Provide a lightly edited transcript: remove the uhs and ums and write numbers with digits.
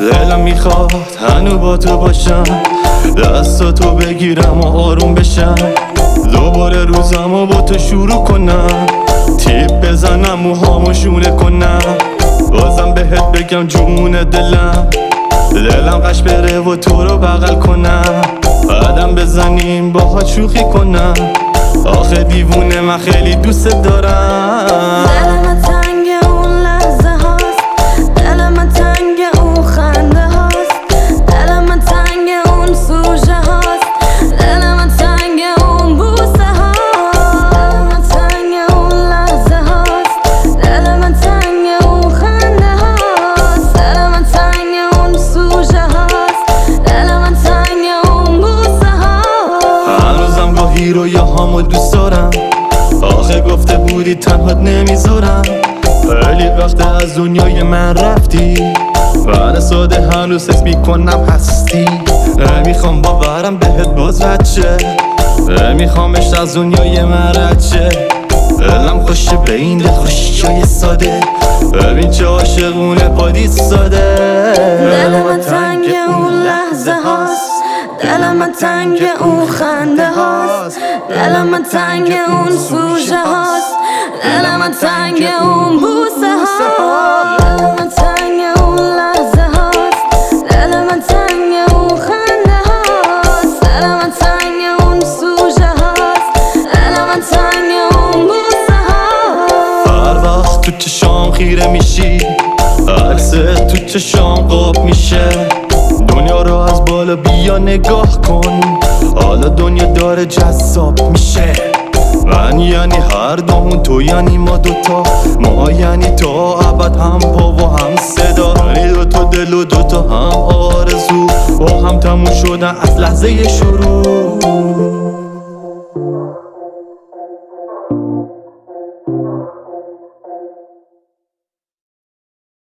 دلم میخواد هنو با تو باشم، دستاتو بگیرم و آروم بشم، دوباره روزمو با تو شروع کنم، تیپ بزنم موهامو شونه کنم، بازم بهت بگم جون دلم قش بره و تو رو بغل کنم، قدم بزنیم باهات شوخی کنم، آخه دیوونه من خیلی دوست دارم. دل من تنگ اون لحظه هاست، دل من تنگ اون خنده هاست، دل من تنگ اون سوژه هاست، دل من تنگ اون بوسه هاست، دل من تنگ اون لحظه هاست، دل من تنگ اون خنده هاست، دل من تنگ اون سوژه هاست، دل من تنگ اون بوسه هاست. هنوزم گاهی رویاهامو دوست دارم، آخه گفته بودی تنهات نمیذارم، خیلی وقت از دنیای من رفتی، من ساده هنوز حس میکنم هستی، نمیخوام باورم بهت باز بچه، نمیخوامش از دنیای من رچه، دلم خوشه به این دل خوشیای ساده، ببین چه عاشقونه پادی ساده. دل من تنگ اون لحظه هاست، دل من تنگ اون خنده هاست، دل من تنگ اون سوژه هاست، دل من تنگ اون بوسه هاست، دل من تنگ اون لحظه هاست، دل من تنگ اون خنده هاست، دل من تنگ اون سوژه هاست، دل من تنگ اون بوسه هاست. هر وقت تو چشام خیره میشی، عکس تو چشام قاب میشه، دنیا رو از بالا بیا نگاه کن، حالا دنیا داره جذاب میشه، من یعنی هر دومون، تو یعنی ما دوتا، ما یعنی تا ابد هم پا و هم صدا، یعنی دوتا دل و دوتا هم آرزو، با هم تموم شدن از لحظه شروع.